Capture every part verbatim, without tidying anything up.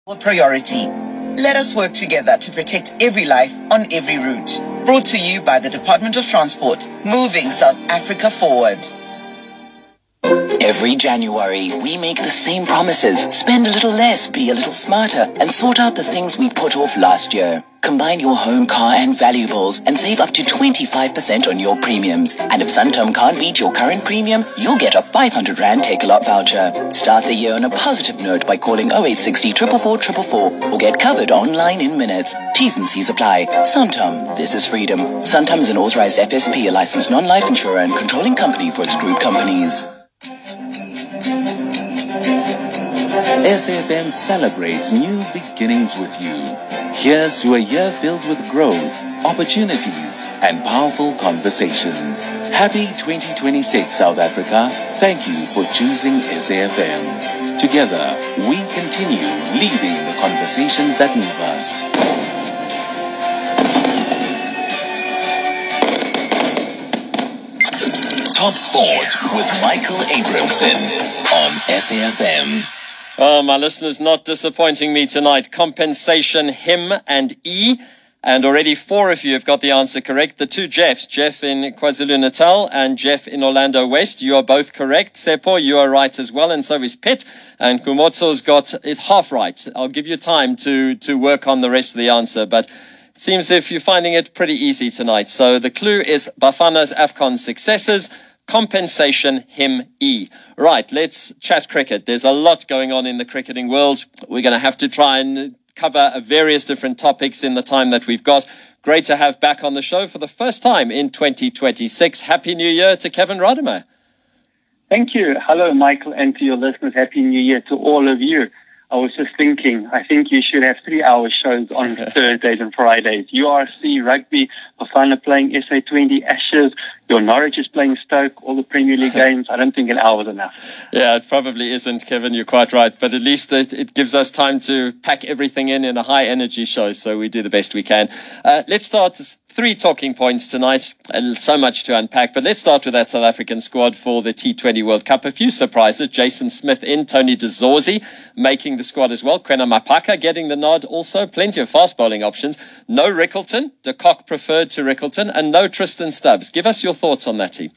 Priority. Let us work together to protect every life on every route. Brought to you by the Department of Transport, moving South Africa forward. Every January, we make the same promises. Spend a little less, be a little smarter, and sort out the things we put off last year. Combine your home, car, and valuables and save up to twenty-five percent on your premiums. And if Santam can't beat your current premium, you'll get a five hundred rand Take-A-Lot voucher. Start the year on a positive note by calling oh eight six oh four four four four four or get covered online in minutes. T's and C's apply. Santam, this is freedom. Santam is an authorized F S P, a licensed non-life insurer and controlling company for its group companies. S A F M celebrates new beginnings with you. Here's to a year filled with growth, opportunities, and powerful conversations. Happy twenty twenty-six, South Africa. Thank you for choosing S A F M. Together, we continue leading the conversations that move us. Top Sport with Michael Abramson on S A F M. Oh, my listeners, not disappointing me tonight. Compensation, him and E. And already four of you have got the answer correct. The two Jeffs, Jeff in KwaZulu-Natal and Jeff in Orlando West. You are both correct. Sepo, you are right as well, and so is Pitt. And Kumotso's got it half right. I'll give you time to, to work on the rest of the answer, but it seems if you're finding it pretty easy tonight. So the clue is Bafana's AFCON successes. Compensation, him, E. Right, let's chat cricket. There's a lot going on in the cricketing world. We're going to have to try and cover various different topics in the time that we've got. Great to have back on the show for the first time in twenty twenty-six. Happy New Year to Kevin Rodimer. Thank you. Hello, Michael, and to your listeners, Happy New Year to all of you. I was just thinking, I think you should have three-hour shows on Thursdays and Fridays. U R C, rugby, Bafana playing S A twenty, Ashes, your Norwich is playing Stoke, all the Premier League games. I don't think an hour is enough. Yeah, it probably isn't, Kevin. You're quite right. But at least it, it gives us time to pack everything in in a high-energy show, so we do the best we can. Uh, let's start three talking points tonight. And so much to unpack. But let's start with that South African squad for the T twenty World Cup. A few surprises. Jason Smith in, Tony de Zorzi making the squad as well. Kwena Mapaka getting the nod also. Plenty of fast bowling options. No Rickleton. De Kock preferred to Rickleton. And no Tristan Stubbs. Give us your thoughts on that team.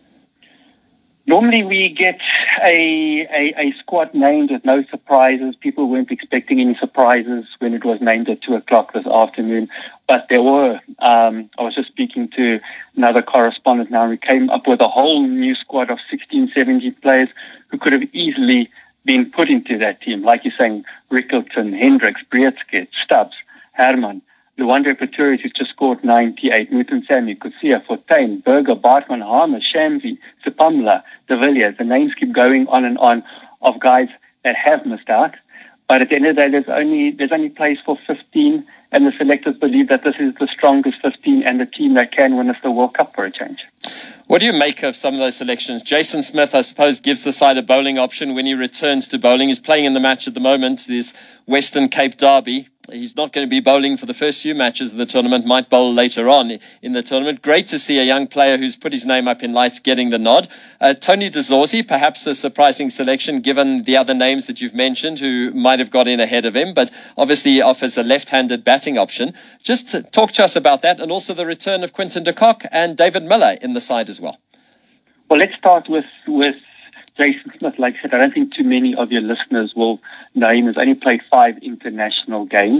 Normally we get a, a, a squad named with no surprises. People weren't expecting any surprises when it was named at two o'clock this afternoon, but there were. Um, I was just speaking to another correspondent now. We came up with a whole new squad of sixteen, seventeen players who could have easily been put into that team. Like you're saying, Rickleton, Hendricks, Breedskit, Stubbs, Herman, Luandre Pretorius, who's just scored ninety-eight, Newton Sammy, Kutsia, Fortuin, Berger, Bartman, Harmer, Shamsi, Sipamla, De Villiers. The names keep going on and on of guys that have missed out. But at the end of the day, there's only there's only place for fifteen, and the selectors believe that this is the strongest fifteen and the team that can win us the World Cup for a change. What do you make of some of those selections? Jason Smith, I suppose, gives the side a bowling option when he returns to bowling. He's playing in the match at the moment, this Western Cape Derby. He's not going to be bowling for the first few matches of the tournament, might bowl later on in the tournament. Great to see a young player who's put his name up in lights getting the nod. Uh, Tony de Zorzi, perhaps a surprising selection given the other names that you've mentioned who might have got in ahead of him, but obviously he offers a left-handed batting option. Just talk to us about that and also the return of Quinton de Kock and David Miller in the side as well. Well, let's start with, with Jason Smith. Like I said, I don't think too many of your listeners will know him. He's only played five international games.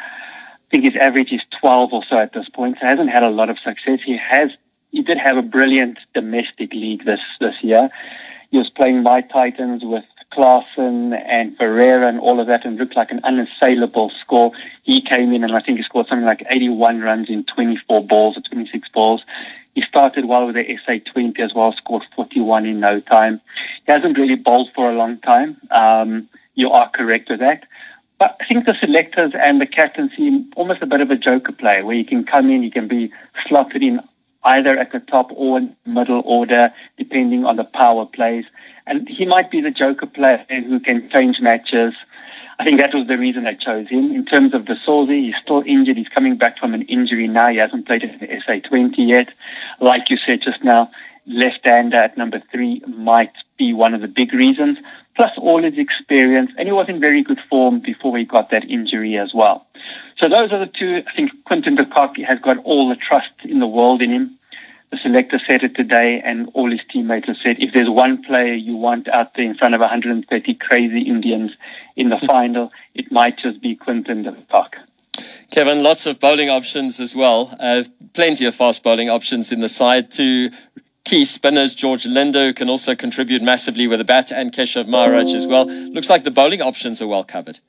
I think his average is twelve or so at this point. So he hasn't had a lot of success. He has, he did have a brilliant domestic league this, this year. He was playing my Titans with Klaasen and Ferreira and all of that and looked like an unassailable score. He came in and I think he scored something like eighty-one runs in twenty-four balls or twenty-six balls. He started well with the S A twenty as well, scored forty-one in no time. He hasn't really bowled for a long time. Um, you are correct with that. But I think the selectors and the captain see him almost a bit of a joker player where he can come in, he can be slotted in either at the top or in the middle order, depending on the power plays. And he might be the joker player who can change matches. I think that was the reason I chose him. In terms of De Souza, he's still injured. He's coming back from an injury now. He hasn't played in the S A twenty yet. Like you said just now, left-hander at number three might be one of the big reasons, plus all his experience, and he was in very good form before he got that injury as well. So those are the two. I think Quinton de Kock has got all the trust in the world in him. The selector said it today, and all his teammates have said, if there's one player you want out there in front of one hundred thirty crazy Indians in the final, it might just be Quinton de Kock. Kevin, lots of bowling options as well. Uh, plenty of fast bowling options in the side. Two key spinners, George Linder, who can also contribute massively with a bat, and Keshav Maharaj as well. Looks like the bowling options are well covered.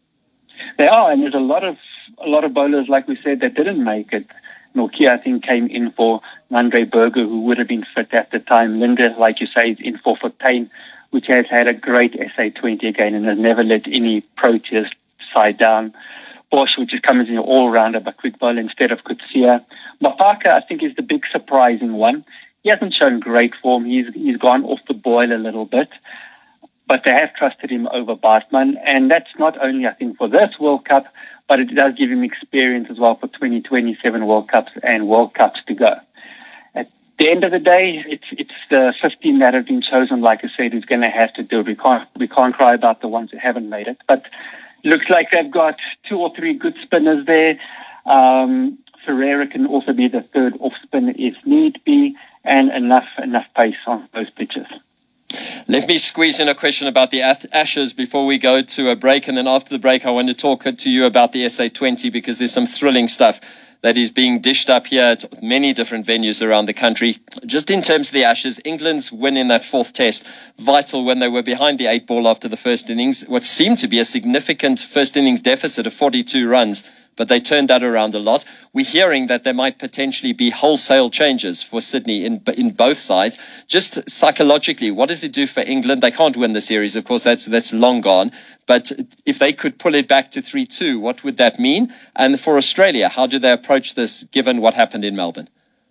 They are, and there's a lot of a lot of bowlers, like we said, that didn't make it. Nortje, I think, came in for Andre Berger, who would have been fit at the time. Linder, like you say, is in for Fortuin, which has had a great S A twenty again and has never let any Proteas side down. Bosch, which is coming as an all-rounder but quick bowler instead of Coetzee. Mafaka, I think, is the big surprising one. He hasn't shown great form. He's he's gone off the boil a little bit. But they have trusted him over Bartman. And that's not only, I think, for this World Cup, but it does give him experience as well for twenty twenty-seven World Cups and World Cups to go. At the end of the day, it's it's the fifteen that have been chosen, like I said, who's going to have to do it. We can't, we can't cry about the ones who haven't made it. But looks like they've got two or three good spinners there. Um, Ferreira can also be the third off spinner if need be, and enough enough pace on those pitches. Let me squeeze in a question about the Ashes before we go to a break, and then after the break I want to talk to you about the S A twenty, because there's some thrilling stuff that is being dished up here at many different venues around the country. Just in terms of the Ashes, England's win in that fourth test, vital when they were behind the eight ball after the first innings, what seemed to be a significant first innings deficit of forty-two runs, but they turned that around a lot. We're hearing that there might potentially be wholesale changes for Sydney in in both sides. Just psychologically, what does it do for England? They can't win the series, of course, that's that's long gone. But if they could pull it back to three two, what would that mean? And for Australia, how do they approach this given what happened in Melbourne?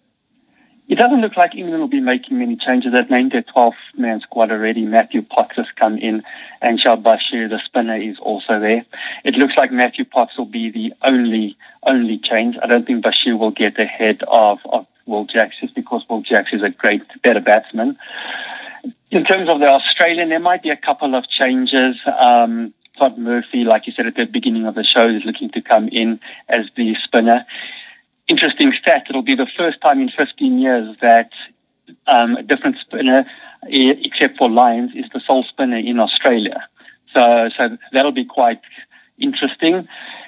It doesn't look like England will be making many changes. They've named their twelve-man squad already. Matthew Potts has come in, and Shah Bashir, the spinner, is also there. It looks like Matthew Potts will be the only only change. I don't think Bashir will get ahead of, of Will Jacks, just because Will Jacks is a great, better batsman. In terms of the Australian, there might be a couple of changes. Um, Todd Murphy, like you said at the beginning of the show, is looking to come in as the spinner. Interesting stat, it'll be the first time in fifteen years that um, a different spinner, except for Lyons, is the sole spinner in Australia. So, so that'll be quite interesting.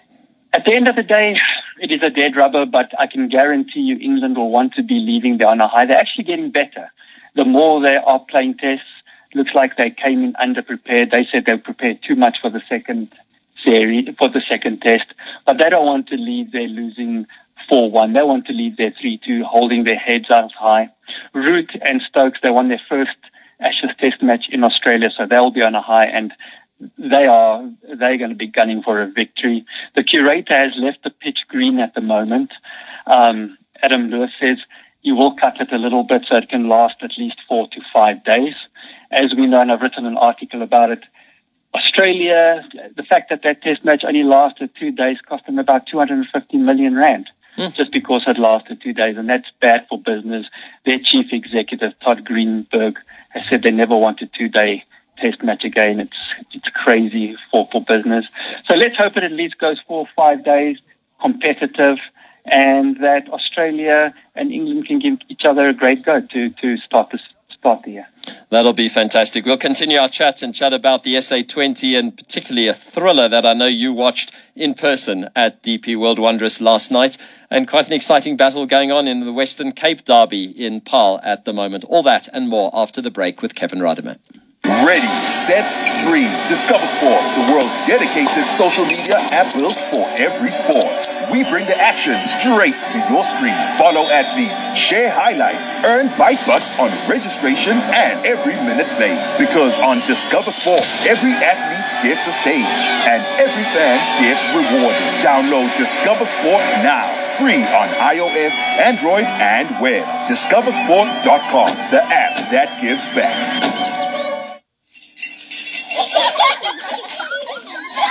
At the end of the day, it is a dead rubber, but I can guarantee you England will want to be leaving there on a high. They're actually getting better. The more they are playing tests, looks like they came in underprepared. They said they prepared too much for the second series, for the second test, but they don't want to leave there losing four one. They want to leave there three two, holding their heads up high. Root and Stokes, they won their first Ashes test match in Australia, so they'll be on a high, and they are they're going to be gunning for a victory. The curator has left the pitch green at the moment. Um, Adam Lewis says you will cut it a little bit so it can last at least four to five days. As we know, and I've written an article about it, Australia, the fact that that test match only lasted two days cost them about two hundred fifty million rand. Mm. Just because it lasted two days, and that's bad for business. Their chief executive, Todd Greenberg, has said they never want a two-day test match again. It's it's crazy for, for business. So let's hope it at least goes four or five days, competitive, and that Australia and England can give each other a great go to, to start this start the year. That'll be fantastic. We'll continue our chat and chat about the S A twenty, and particularly a thriller that I know you watched in person at D P World Wondrous last night, and quite an exciting battle going on in the Western Cape Derby in Paarl at the moment. All that and more after the break with Kevin Radimer. Ready, set, stream. Discover Sport, the world's dedicated social media app built for every sport. We bring the action straight to your screen. Follow athletes, share highlights, earn bite bucks on registration and every minute played. Because on Discover Sport, every athlete gets a stage and every fan gets rewarded. Download Discover Sport now. Free on iOS, Android, and web. discover sport dot com, the app that gives back.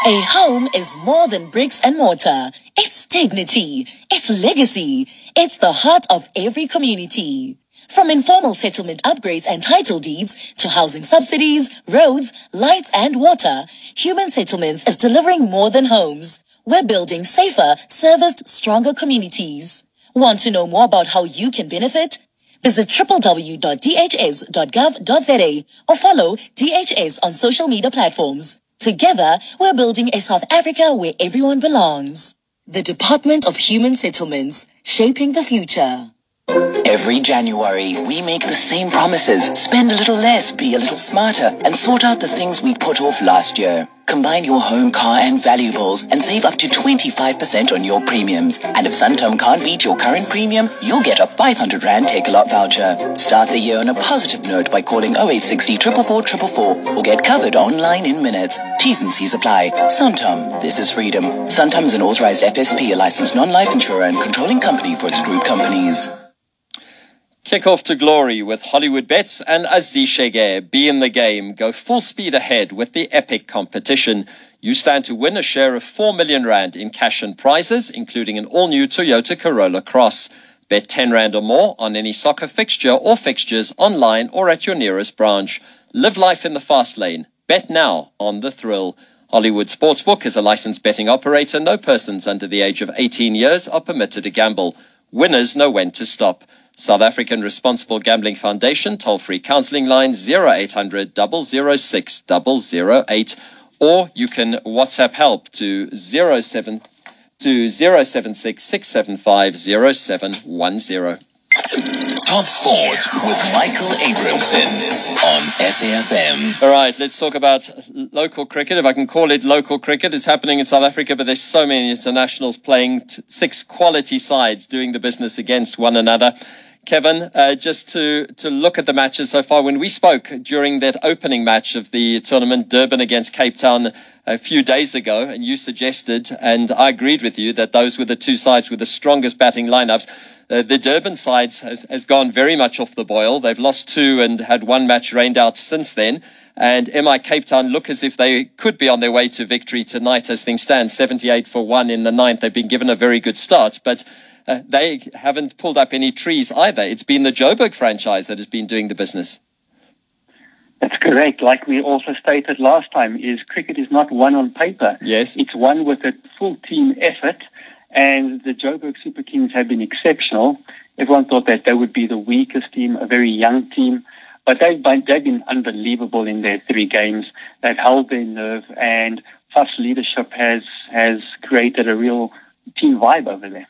A home is more than bricks and mortar. It's dignity. It's legacy. It's the heart of every community. From informal settlement upgrades and title deeds to housing subsidies, roads, lights and water, Human Settlements is delivering more than homes. We're building safer, serviced, stronger communities. Want to know more about how you can benefit? Visit w w w dot d h s dot gov dot z a or follow D H S on social media platforms. Together, we're building a South Africa where everyone belongs. The Department of Human Settlements, shaping the future. Every January, we make the same promises. Spend a little less, be a little smarter, and sort out the things we put off last year. Combine your home, car, and valuables and save up to twenty-five percent on your premiums. And if Santam can't beat your current premium, you'll get a five hundred rand Take-A-Lot voucher. Start the year on a positive note by calling oh eight six oh, four four four four four or get covered online in minutes. T's and C's apply. Santam, this is freedom. Santam is an authorized F S P, a licensed non-life insurer and controlling company for its group companies. Kick off to glory with Hollywood Bets and Aziz Shege. Be in the game. Go full speed ahead with the epic competition. You stand to win a share of four million rand in cash and prizes, including an all-new Toyota Corolla Cross. Bet ten rand or more on any soccer fixture or fixtures online or at your nearest branch. Live life in the fast lane. Bet now on the thrill. Hollywood Sportsbook is a licensed betting operator. No persons under the age of eighteen years are permitted to gamble. Winners know when to stop. South African Responsible Gambling Foundation toll-free counselling line zero eight hundred, double oh six, double oh eight, or you can WhatsApp help to zero seven to zero seven six, six seven five, zero seven one zero. Top Sport with Michael Abramson on S A F M. All right, let's talk about local cricket. If I can call it local cricket, it's happening in South Africa, but there's so many internationals playing, t- six quality sides doing the business against one another. Kevin, uh, just to, to look at the matches so far, when we spoke during that opening match of the tournament, Durban against Cape Town, a few days ago, and you suggested, and I agreed with you, that those were the two sides with the strongest batting lineups. Uh, the Durban side has, has gone very much off the boil. They've lost two and had one match rained out since then. And M I Cape Town look as if they could be on their way to victory tonight as things stand, seventy-eight for one in the ninth. They've been given a very good start, but uh, they haven't pulled up any trees either. It's been the Joburg franchise that has been doing the business. That's correct. Like we also stated last time, is cricket is not won on paper. Yes. It's won with a full team effort. And the Joburg Super Kings have been exceptional. Everyone thought that they would be the weakest team, a very young team. But they've been, they've been unbelievable in their three games. They've held their nerve, and Faf's leadership has, has created a real team vibe over there.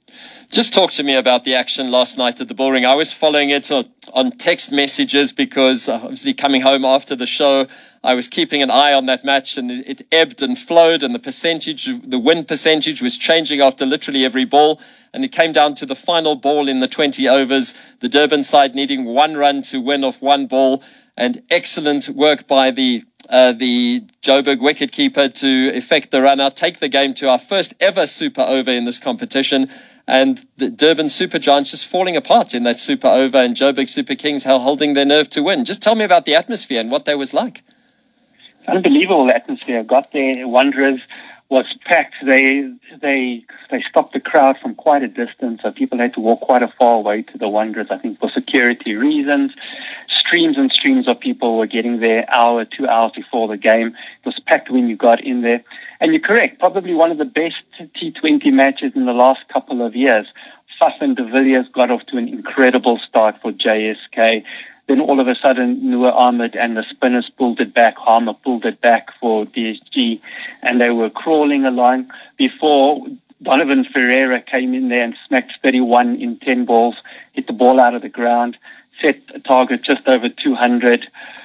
Just talk to me about the action last night at the Bullring. I was following it on text messages because obviously coming home after the show, I was keeping an eye on that match, and it ebbed and flowed, and the percentage, the win percentage was changing after literally every ball. And it came down to the final ball in the twenty overs, the Durban side needing one run to win off one ball, and excellent work by the uh, the Joburg wicketkeeper to effect the run out, take the game to our first ever super over in this competition. And the Durban Super Giants just falling apart in that super over, and Joburg Super Kings holding their nerve to win. Just tell me about the atmosphere and what that was like. Unbelievable atmosphere. Got there, Wanderers was packed. They they they stopped the crowd from quite a distance, so people had to walk quite a far away to the Wanderers, I think for security reasons. Streams and streams of people were getting there hour, two hours before the game. It was packed when you got in there. And you're correct, probably one of the best T twenty matches in the last couple of years. Faf and de Villiers got off to an incredible start for J S K. Then all of a sudden, Noor Ahmed and the spinners pulled it back. Harmer pulled it back for D S G, and they were crawling along before Donovan Ferreira came in there and smacked thirty-one in ten balls, hit the ball out of the ground, set a target just over two hundred.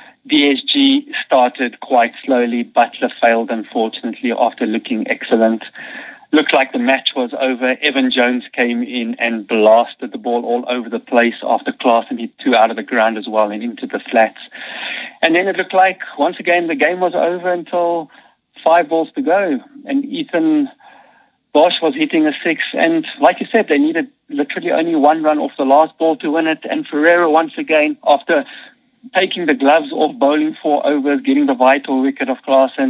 D S G started quite slowly. Butler failed, unfortunately, after looking excellent. Looked like the match was over. Evan Jones came in and blasted the ball all over the place after Klaasen hit two out of the ground as well and into the flats. And then it looked like, once again, the game was over until five balls to go. And Ethan Bosch was hitting a six. And like you said, they needed literally only one run off the last ball to win it. And Ferreira, once again, after taking the gloves off, bowling four overs, getting the vital wicket of Klaasen,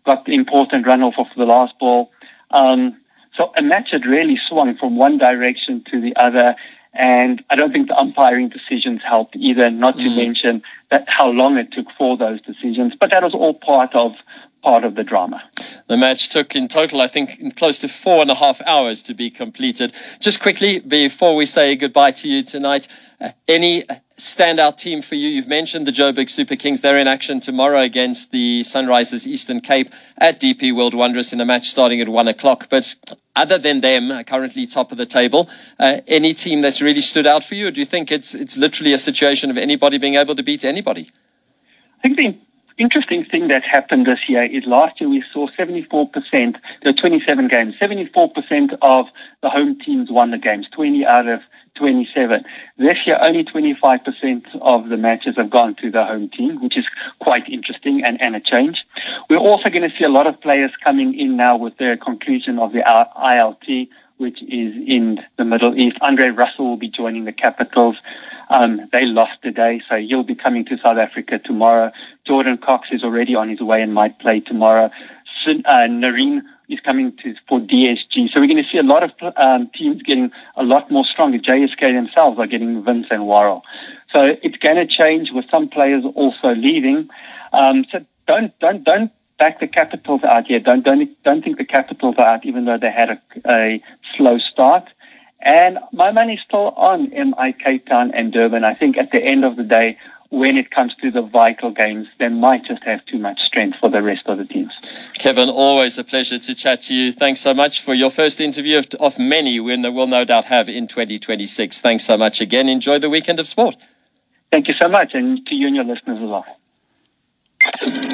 got the important runoff of the last ball. Um, so a match had really swung from one direction to the other. And I don't think the umpiring decisions helped either, not to mm. mention that how long it took for those decisions. But that was all part of part of the drama. The match took in total, I think, close to four and a half hours to be completed. Just quickly, before we say goodbye to you tonight, uh, any standout team for you? You've mentioned the Joburg Super Kings. They're in action tomorrow against the Sunrisers Eastern Cape at D P World Wondrous in a match starting at one o'clock. But other than them, currently top of the table, uh, any team that's really stood out for you? Or do you think it's it's literally a situation of anybody being able to beat anybody? I think the interesting thing that happened this year is last year we saw seventy-four percent, there were twenty-seven games, seventy-four percent of the home teams won the games, twenty out of twenty-seven. This year, only twenty-five percent of the matches have gone to the home team, which is quite interesting and, and a change. We're also going to see a lot of players coming in now with the conclusion of the I L T, which is in the Middle East. Andre Russell will be joining the Capitals. Um, they lost today, so he'll be coming to South Africa tomorrow. Jordan Cox is already on his way and might play tomorrow. Uh, Nareen is coming to for D S G. So we're going to see a lot of um, teams getting a lot more stronger. J S K themselves are getting Vince and Warrell. So it's going to change with some players also leaving. Um, so don't don't don't back the Capitals out here. Don't don't don't think the Capitals are out, even though they had a, a slow start. And my money's still on M I Cape Town and Durban. I think at the end of the day, when it comes to the vital games, they might just have too much strength for the rest of the teams. Kevin, always a pleasure to chat to you. Thanks so much for your first interview of, of many we will no doubt have in twenty twenty-six. Thanks so much again. Enjoy the weekend of sport. Thank you so much, and to you and your listeners as well.